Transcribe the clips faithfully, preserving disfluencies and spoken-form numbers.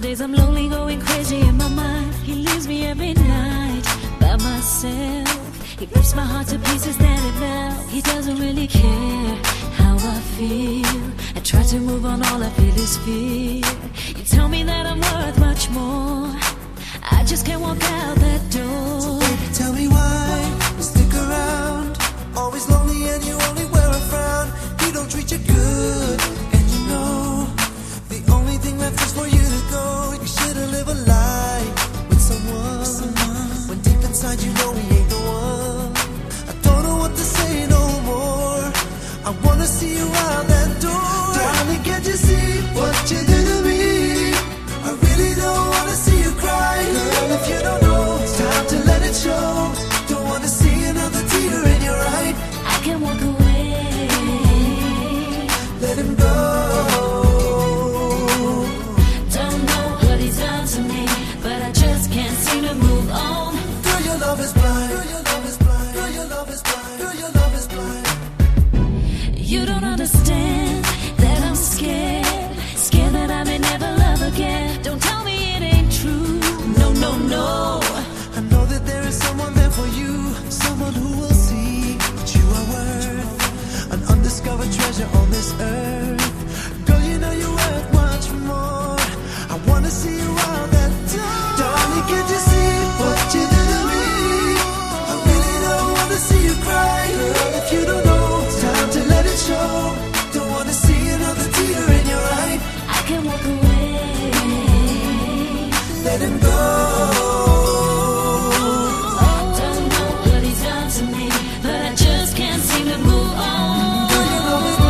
days I'm lonely, going crazy in my mind. He leaves me every night by myself. He rips my heart to pieces, then it melts. He doesn't really care how I feel. I try to move on, all I feel is fear. You tell me that I'm worth much more. I just can't walk out that door. So baby, tell me why you stick around. Always lonely and you only wear a frown. He don't treat you good, and you know the only thing left is for you to go. You should've lived a life with someone, someone when deep inside you know he ain't the one. I don't know what to say no more. I wanna see you out that door. Darling, can't you see what you did to me? I really don't wanna see you cry. Girl, if you don't know, it's time to let it show. Don't wanna see another tear in your eye. I can walk away, let him go. Don't know what he's done to me, but I just can't seem to move on. Girl, your love is blind. Girl, your love is blind. Girl, your love is blind. Girl, your love is blind. You don't understand that I'm scared, scared that I may never love again. Don't tell me it ain't true. No, no, no. I know that there is someone there for you, someone who will see what you are worth, an undiscovered treasure on this earth. Girl, you know you're worth much more. I wanna see you out that door. Darling, can't you see what you did to me? I really don't wanna see you cry. Girl, if you don't know, it's time to let it show. Don't wanna see another tear in your eye. I can walk away, let him go. don't know what he's done to me, but I just can't seem to move on. Girl, your love is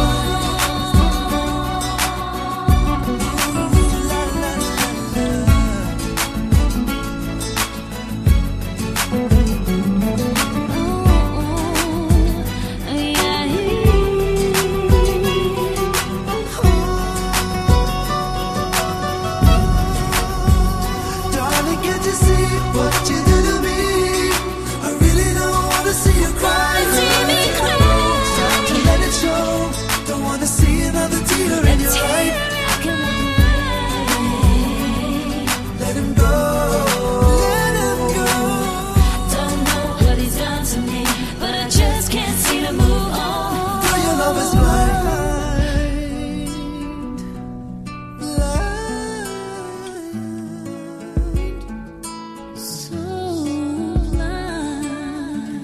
Darling, can't you see what you did to me? I really don't wanna see you cry. See me cry. It's time to let it show. Don't wanna see another tear in your eye. I can walk away, Let him go. Let him go. don't know what he's done to me, but I just can't seem to move on. Girl, your love is blind. Blind. So blind.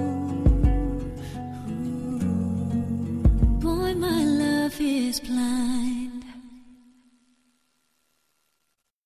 Boy, my love is blind.